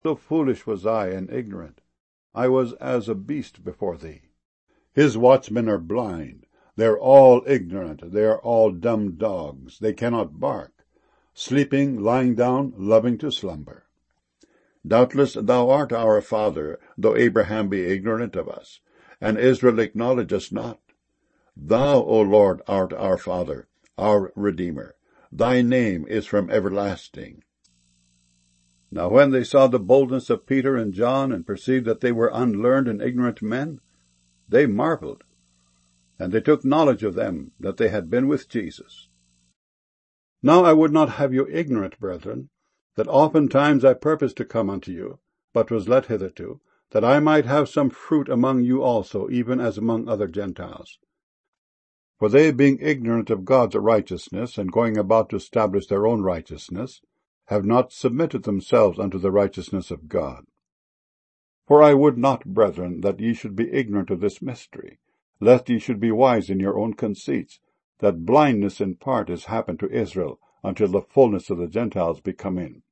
So foolish was I and ignorant. I was as a beast before thee. His watchmen are blind. They are all ignorant. They are all dumb dogs. They cannot bark. Sleeping, lying down, loving to slumber. Doubtless thou art our father, though Abraham be ignorant of us, and Israel acknowledge us not. Thou, O Lord, art our Father, our Redeemer. Thy name is from everlasting. Now when they saw the boldness of Peter and John, and perceived that they were unlearned and ignorant men, they marveled, and they took knowledge of them that they had been with Jesus. Now I would not have you ignorant, brethren, that oftentimes I purposed to come unto you, but was let hitherto, that I might have some fruit among you also, even as among other Gentiles. For they, being ignorant of God's righteousness, and going about to establish their own righteousness, have not submitted themselves unto the righteousness of God. For I would not, brethren, that ye should be ignorant of this mystery, lest ye should be wise in your own conceits, that blindness in part is happened to Israel, until the fullness of the Gentiles be come in.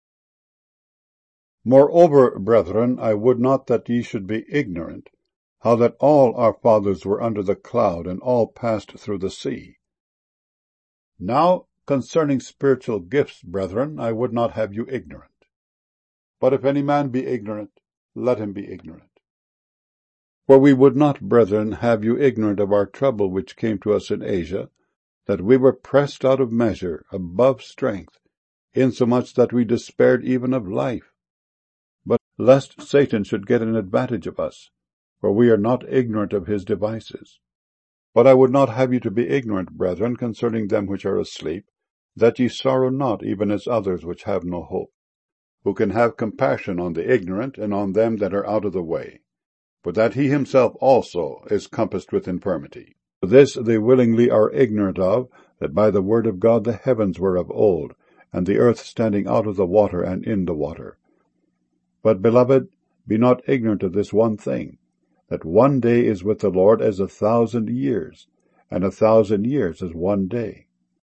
Moreover, brethren, I would not that ye should be ignorant, how that all our fathers were under the cloud, and all passed through the sea. Now, concerning spiritual gifts, brethren, I would not have you ignorant. But if any man be ignorant, let him be ignorant. For we would not, brethren, have you ignorant of our trouble which came to us in Asia, that we were pressed out of measure, above strength, insomuch that we despaired even of life. But lest Satan should get an advantage of us, for we are not ignorant of his devices. But I would not have you to be ignorant, brethren, concerning them which are asleep, that ye sorrow not, even as others which have no hope, who can have compassion on the ignorant, and on them that are out of the way, for that he himself also is compassed with infirmity. This they willingly are ignorant of, that by the word of God the heavens were of old, and the earth standing out of the water and in the water. But, beloved, be not ignorant of this one thing, that one day is with the Lord as 1,000 years, and 1,000 years as one day.